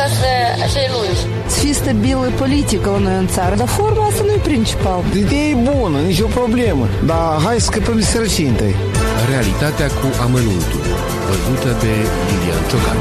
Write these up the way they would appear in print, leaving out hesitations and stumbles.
durează acei lungi. Să fie stabilă politică la noi în țară, dar forma asta nu e principal. Ideea e bună, nicio problemă, dar hai să scăpăm de sărăcie întâi. Realitatea cu amănuntul, văzută de Lilian Ciocan.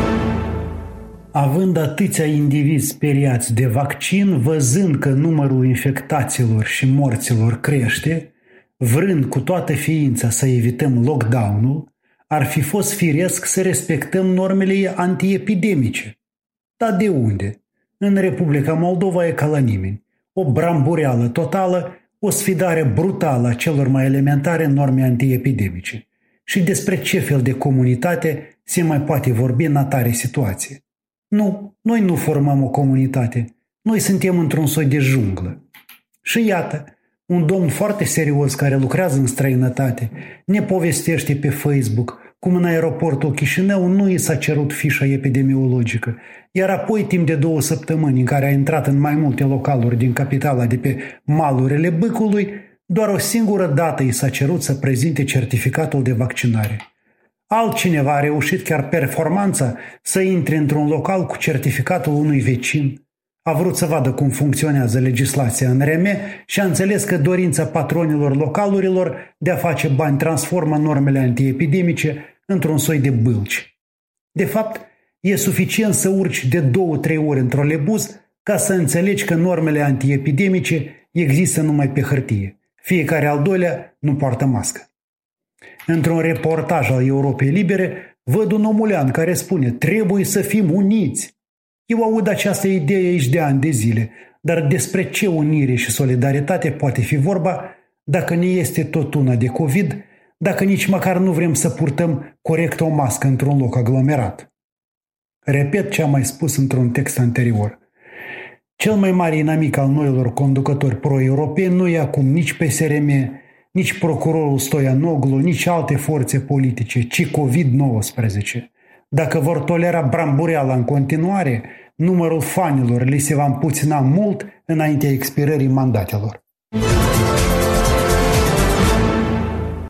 Având atâția indivizi speriați de vaccin, văzând că numărul infectaților și morților crește, vrând cu toată ființa să evităm lockdown-ul, ar fi fost firesc să respectăm normele antiepidemice. Dar de unde? În Republica Moldova e ca la nimeni. O brambureală totală, o sfidare brutală a celor mai elementare norme antiepidemice. Și despre ce fel de comunitate se mai poate vorbi în atare situație? Nu, noi nu formăm o comunitate. Noi suntem într-un soi de junglă. Și iată, un domn foarte serios care lucrează în străinătate ne povestește pe Facebook cum în aeroportul Chișinău nu i s-a cerut fișa epidemiologică, iar apoi timp de 2 săptămâni în care a intrat în mai multe localuri din capitala de pe malurile Bâcului, doar o singură dată i s-a cerut să prezinte certificatul de vaccinare. Altcineva a reușit chiar performanța să intre într-un local cu certificatul unui vecin. A vrut să vadă cum funcționează legislația în RM și a înțeles că dorința patronilor localurilor de a face bani transformă normele antiepidemice într-un soi de bâlci. De fapt, e suficient să urci de 2-3 ori în trolebuz ca să înțelegi că normele antiepidemice există numai pe hârtie. Fiecare al doilea nu poartă mască. Într-un reportaj al Europei Libere, văd un omulean care spune: trebuie să fim uniți. Eu aud această idee aici de ani de zile, dar despre ce unire și solidaritate poate fi vorba dacă ne este tot una de COVID, dacă nici măcar nu vrem să purtăm corect o mască într-un loc aglomerat? Repet ce am mai spus într-un text anterior. Cel mai mare inamic al noilor conducători pro-europeni nu e acum nici PSRM, nici procurorul Stoianoglu, nici alte forțe politice, ci COVID-19. Dacă vor tolera brambureala în continuare, numărul fanilor li se va împuțina mult înaintea expirării mandatelor.